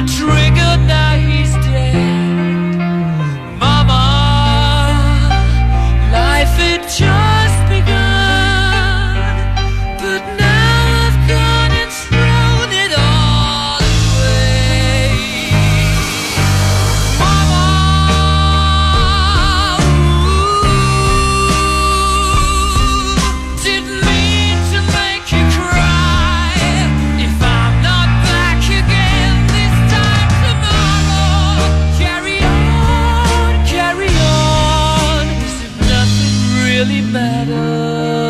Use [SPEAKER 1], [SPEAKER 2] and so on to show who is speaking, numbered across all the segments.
[SPEAKER 1] trigger, now he's dead. Mama, life had just begun, but now I've gone and thrown it all away. Mama, didn't mean to make you cry. If I'm not back again this time tomorrow, carry on, as if nothing really matters.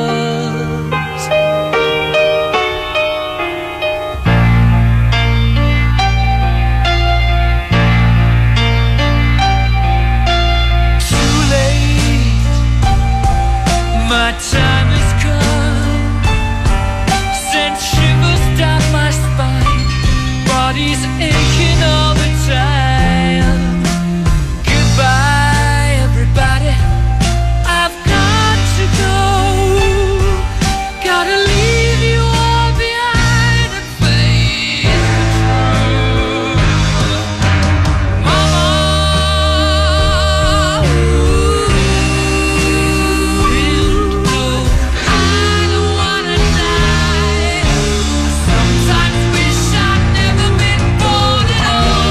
[SPEAKER 1] Too late, my time has come. Sent shivers down my spine, body's aching all the time. Goodbye, everybody, I've got to go. Gotta leave you all behind and face the truth. Mama, I don't wanna die. Sometimes wish I'd never been born at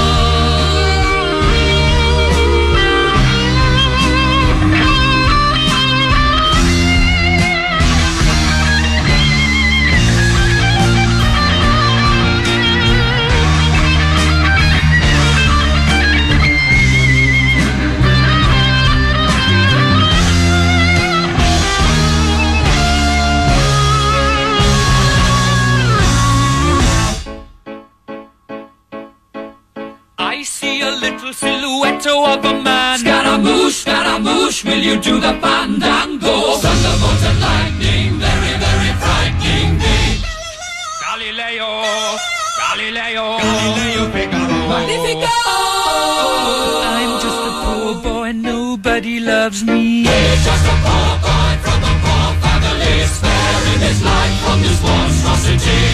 [SPEAKER 1] I see a little silhouette of a man. Scaramouche, will you do the fandango? Thunderbolt and lightning, very, very frightening me. Galileo, Figaro. Magnifico! I'm just a poor boy, nobody loves me.
[SPEAKER 2] He's just a poor boy from a poor family, sparing his life from this monstrosity.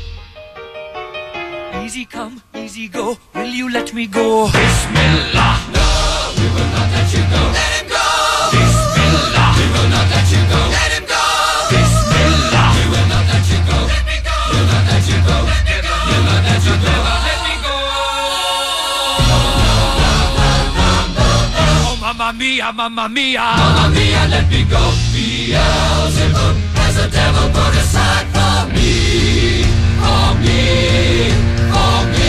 [SPEAKER 1] Easy come, easy go, will you let me go?
[SPEAKER 2] Bismillah, no, we will not let you go. Let him go. Bismillah, we will not let you go. Let him go. Bismillah, we will not let you go. Let me go. We'll not let you go. Let me go. We'll not let you go. Let me go.
[SPEAKER 1] Oh, mamma mia, mamma mia.
[SPEAKER 2] Mamma mia, let me go. Beelzebub has a devil put aside for me. For me. For me.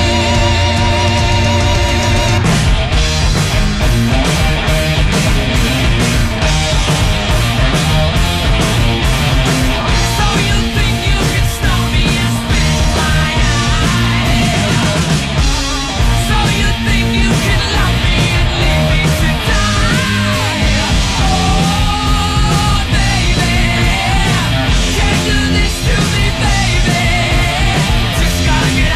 [SPEAKER 1] So you think you can stop me and spit my eye? So you think you can love me and leave me to die? Oh, baby, can't do this to me, baby. Just gotta get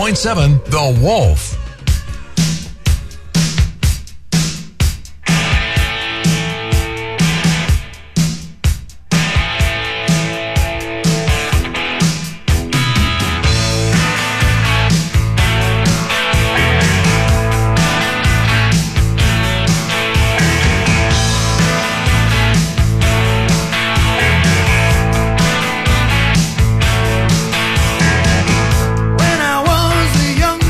[SPEAKER 3] 102.7 The Wolf.
[SPEAKER 4] When I was a young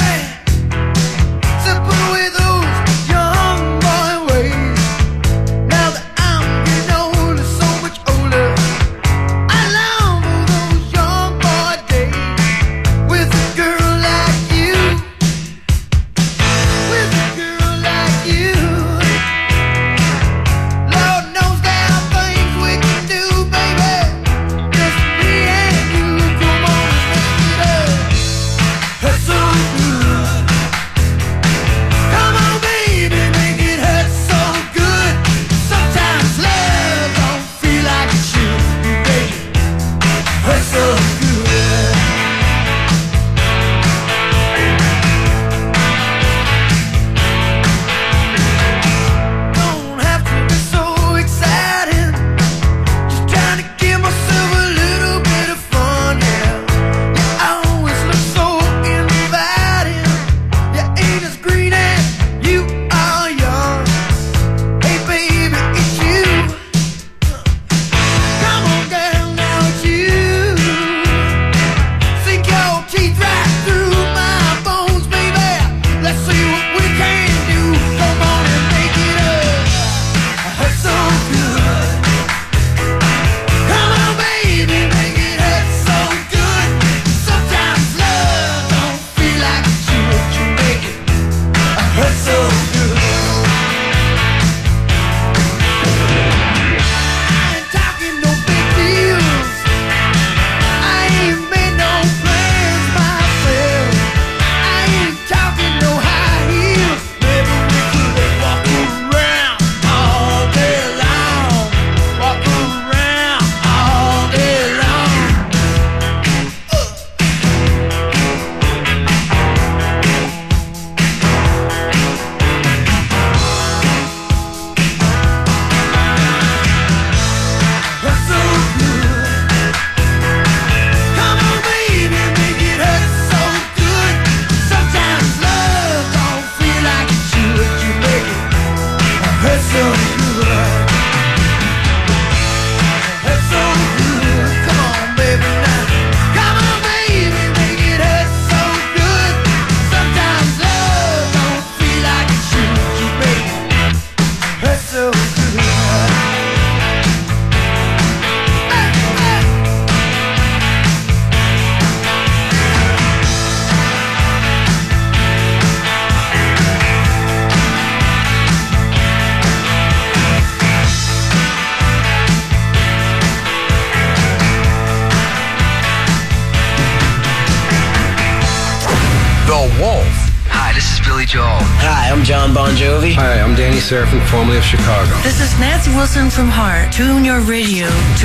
[SPEAKER 5] Joel.
[SPEAKER 6] Hi, I'm John Bon Jovi.
[SPEAKER 7] Hi, I'm Danny Serafin, formerly of Chicago.
[SPEAKER 8] This is Nancy Wilson from Heart. Tune your radio to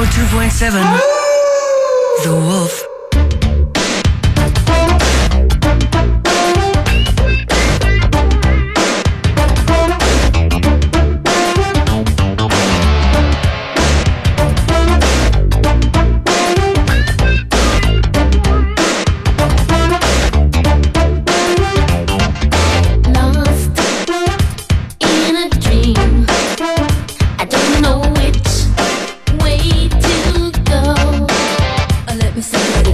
[SPEAKER 8] 102.7 The Wolf.
[SPEAKER 9] Let me see.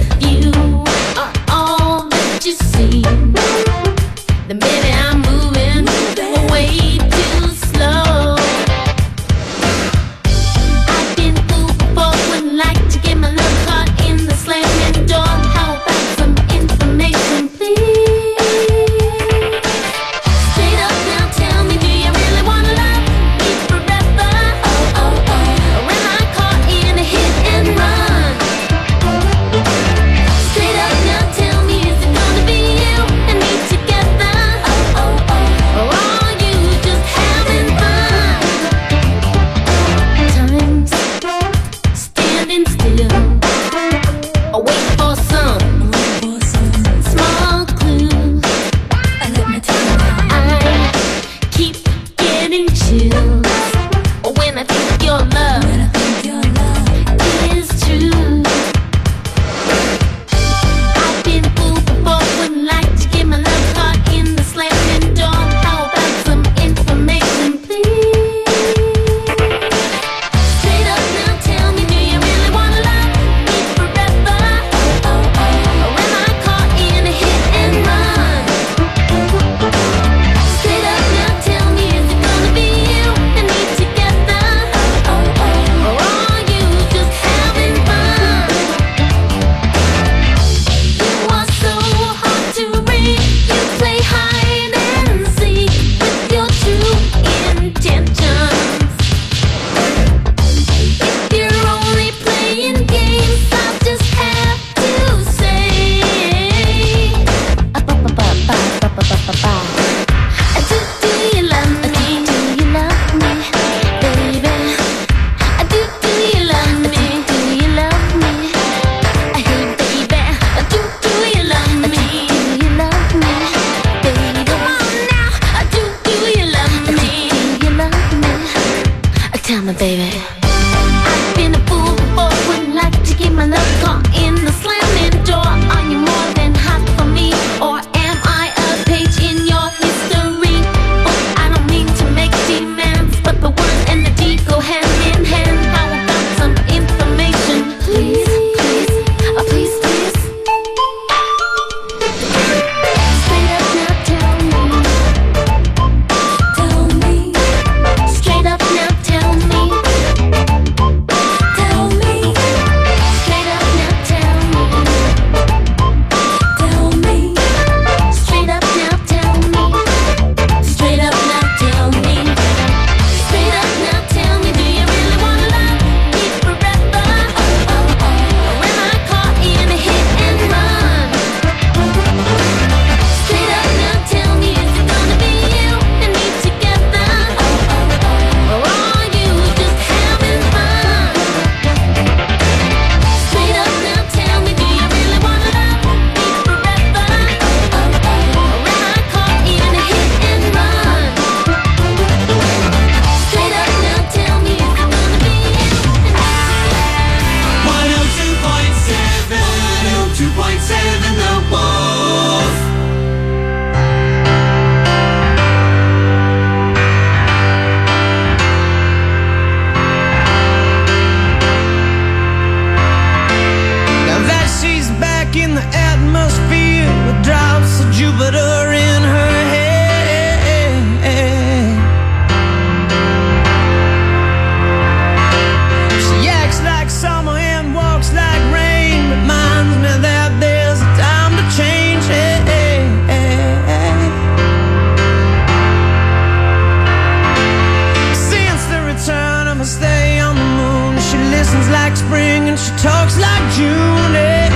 [SPEAKER 4] listens like spring and she talks like June.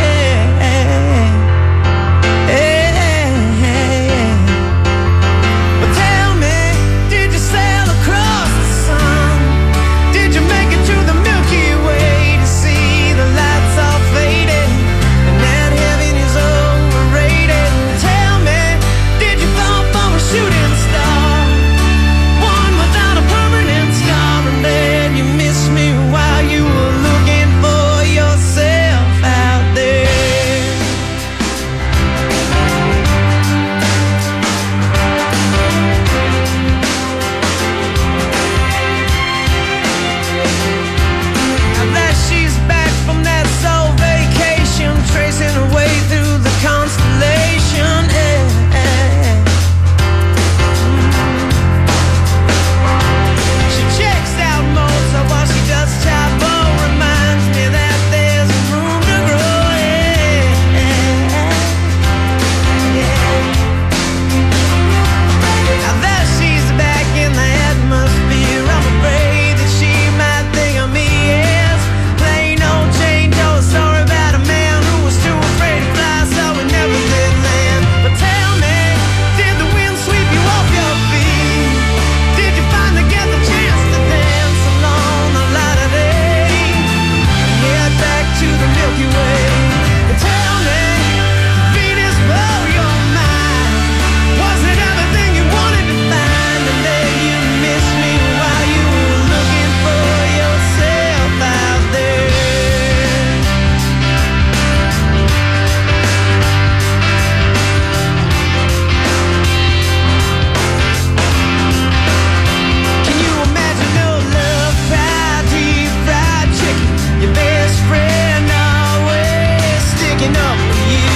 [SPEAKER 4] But tell me, did you sail across the sun? Did you make it to the Milky Way to see the lights all faded and that heaven is overrated? Tell me, did you fall for a shooting star, one without a permanent scar, and then you missed me while you were looking for yourself out there? Now that she's back from that soul vacation, tracing her way through the constellation, she checks out Mozart while she does Chavo. Reminds me that there's room to grow. Now that she's back in the atmosphere, I'm afraid that she might think of me as plain old Jane Doe. Sorry about a man who was too afraid to fly, so we never did land. But tell me, did the wind sweep you off your feet? Did you finally get the chance to dance along the light of day and head back to the Milky Way? But tell me, did Venus blow your mind? Was it everything you wanted to find? And then you missed me while you were looking for yourself out there. Can you imagine no love pie, deep fried chicken? Your best friend always sticking up for you,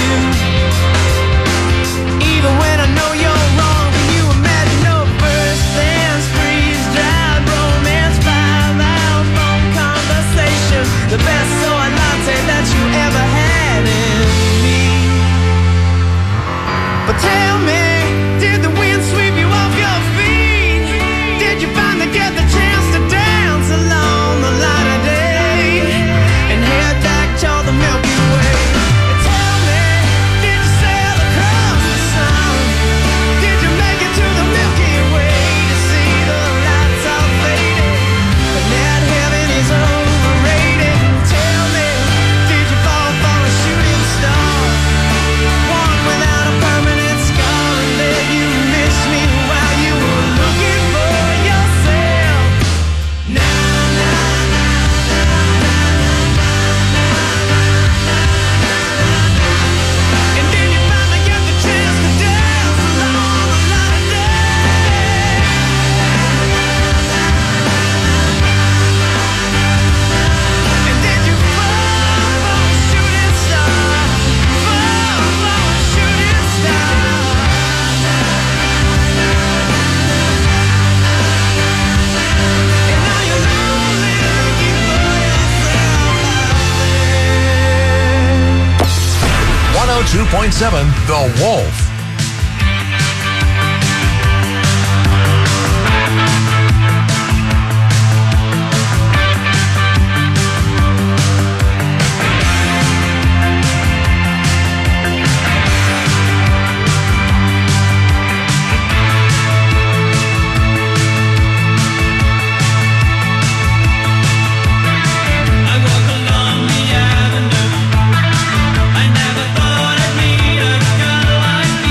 [SPEAKER 4] even when I know you're wrong. Can you imagine no first dance, freeze-dried romance, 5-hour phone conversation, the best soy latte that you ever had in me? But tell me, did the wind sweep you off your feet? Did you finally get the chance to dance along the light of day and head back to the Milky Way? And tell me, did you sail across the sun? Did you make it to the Milky Way to see the lights all faded and that heaven is overrated? Tell me, did you fall for a shooting star, one without a permanent scar, and then you missed me while you were looking for yourself? And did you finally get the chance to dance along the light of day? And did you fall for a shooting star, fall for a shooting star? And now you're lonely looking for yourself out there.
[SPEAKER 3] 102.7 The Wolf.
[SPEAKER 1] I walk along the avenue. I never thought I'd meet a girl like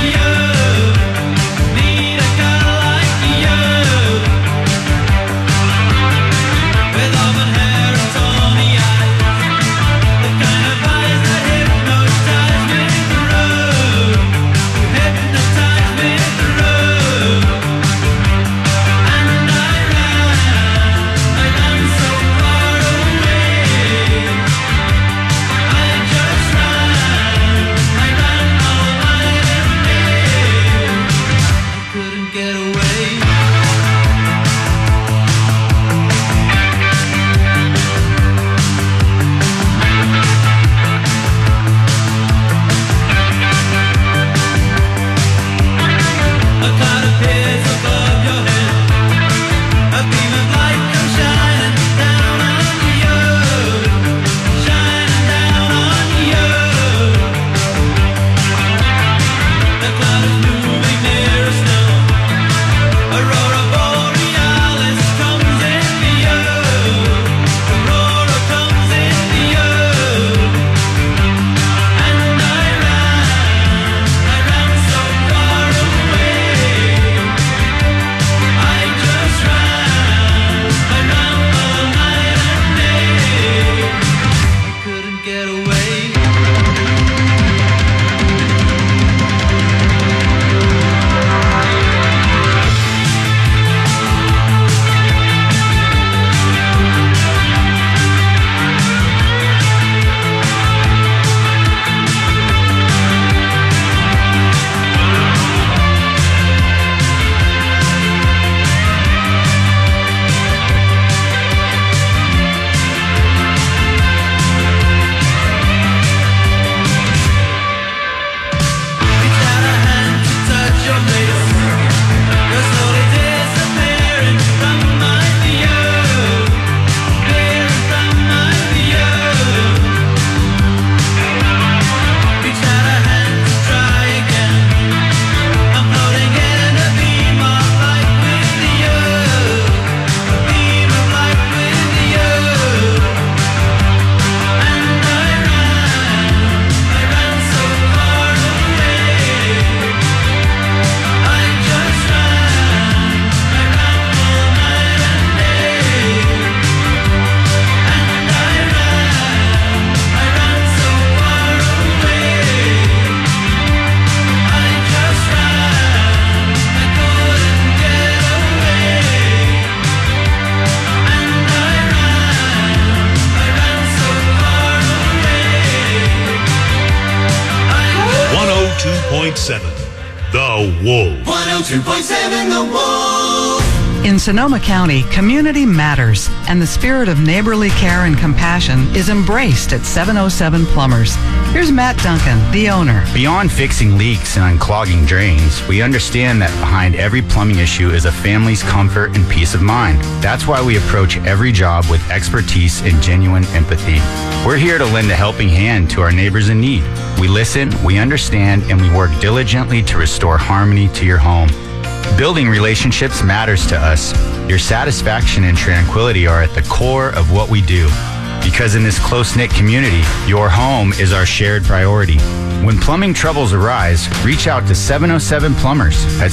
[SPEAKER 5] 102.7 The Wolf.
[SPEAKER 2] 102.7 The Wolf.
[SPEAKER 6] In Sonoma County, community matters, and the spirit of neighborly care and compassion is embraced at 707 Plumbers. Here's Matt Duncan, the owner.
[SPEAKER 9] Beyond fixing leaks and unclogging drains, we understand that behind every plumbing issue is a family's comfort and peace of mind. That's why we approach every job with expertise and genuine empathy. We're here to lend a helping hand to our neighbors in need. We listen, we understand, and we work diligently to restore harmony to your home. Building relationships matters to us. Your satisfaction and tranquility are at the core of what we do. Because in this close-knit community, your home is our shared priority. When plumbing troubles arise, reach out to 707 Plumbers at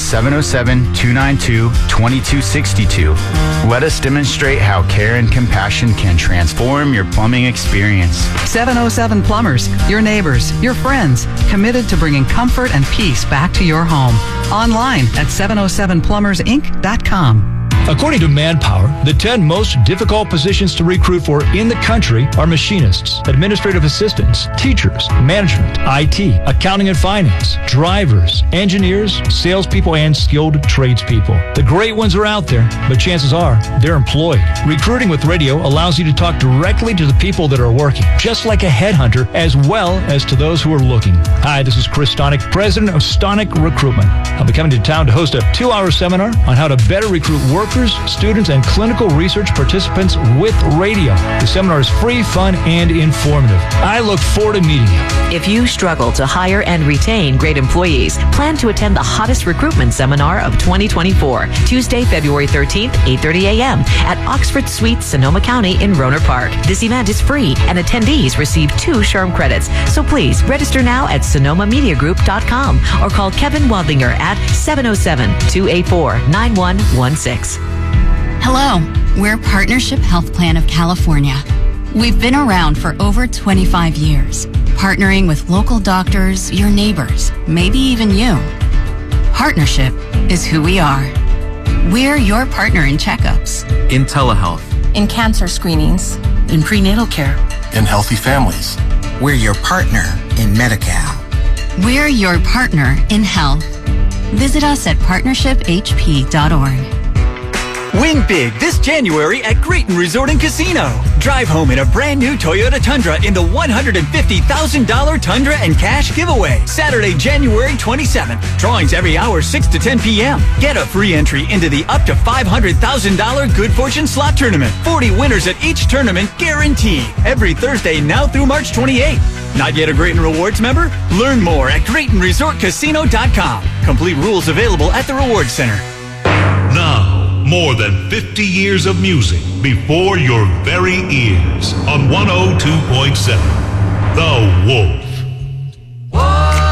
[SPEAKER 9] 707-292-2262. Let us demonstrate how care and compassion can transform your plumbing experience.
[SPEAKER 6] 707 Plumbers, your neighbors, your friends, committed to bringing comfort and peace back to your home. Online at 707plumbersinc.com.
[SPEAKER 10] According to Manpower, the 10 most difficult positions to recruit for in the country are machinists, administrative assistants, teachers, management, IT, accounting and finance, drivers, engineers, salespeople, and skilled tradespeople. The great ones are out there, but chances are they're employed. Recruiting with radio allows you to talk directly to the people that are working, just like a headhunter, as well as to those who are looking. Hi, this is Chris Stonick, president of Stonick Recruitment. I'll be coming to town to host a 2-hour seminar on how to better recruit workers, students, and clinical research participants with radio. The seminar is free, fun, and informative. I look forward to meeting you.
[SPEAKER 11] If you struggle to hire and retain great employees, plan to attend the hottest recruitment seminar of 2024, Tuesday, February 13th, 8:30 a.m. at Oxford Suites, Sonoma County in Rohnert Park. This event is free, and attendees receive 2 SHRM credits. So please register now at sonomamediagroup.com or call Kevin Wadlinger at 707-284-9116.
[SPEAKER 12] Hello, we're Partnership Health Plan of California. We've been around for over 25 years, partnering with local doctors, your neighbors, maybe even you. Partnership is who we are. We're your partner in checkups,
[SPEAKER 13] in telehealth,
[SPEAKER 14] in cancer screenings,
[SPEAKER 8] in prenatal care,
[SPEAKER 13] in healthy families.
[SPEAKER 15] We're your partner in Medi-Cal.
[SPEAKER 12] We're your partner in health. Visit us at partnershiphp.org.
[SPEAKER 16] Win big this January at Grayton Resort and Casino. Drive home in a brand new Toyota Tundra in the $150,000 Tundra and Cash giveaway. Saturday, January 27th. Drawings every hour 6 to 10 p.m. Get a free entry into the up to $500,000 Good Fortune Slot Tournament. 40 winners at each tournament guaranteed. Every Thursday now through March 28th. Not yet a Grayton Rewards member? Learn more at GraytonResortCasino.com. Complete rules available at the Rewards Center.
[SPEAKER 5] Now, more than 50 years of music before your very ears on 102.7 The Wolf.
[SPEAKER 2] Whoa.